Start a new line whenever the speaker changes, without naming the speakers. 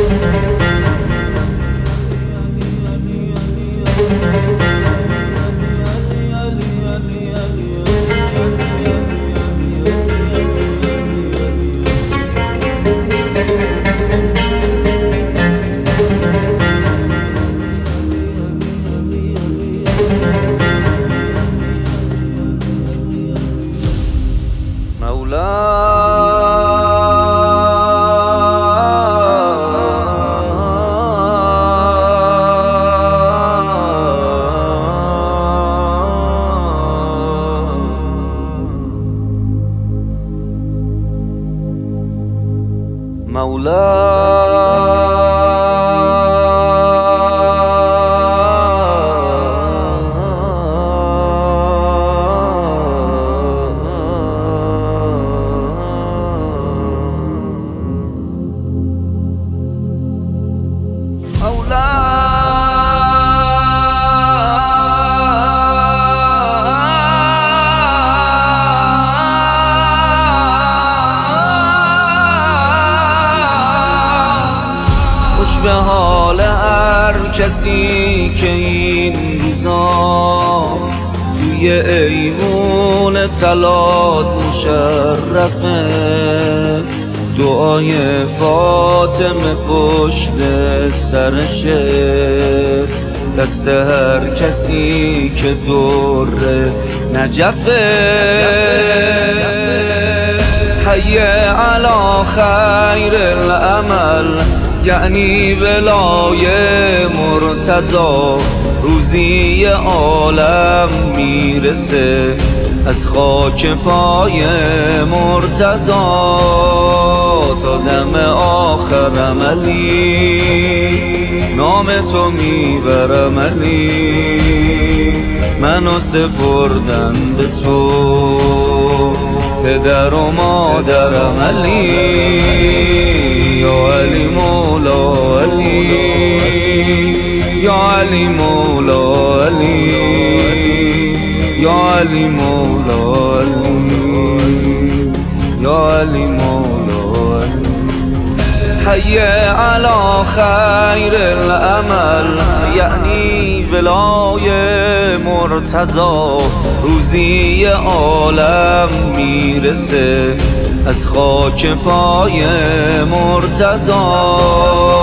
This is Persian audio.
خوش به حال هر کسی که این روزا توی ایوون طلات مشرفه. دعای فاطمه پشت سرشه، دست هر کسی که دور نجفه. حی علی خیر العمل یعنی ولای مرتضی، روزی عالم میرسه از خاک پای مرتضی تا دم آخر علی. نام تو میبرم علی، منو سپردن به تو پدر و مادرم علی. یا علی مولا علی، یا علی مولا علی، یا علی مولا علی، یا علی مولا علی. حی علی خیر العمل یعنی ولای مرتضی، روزی عالم میرسه از خاک پای مرتضی.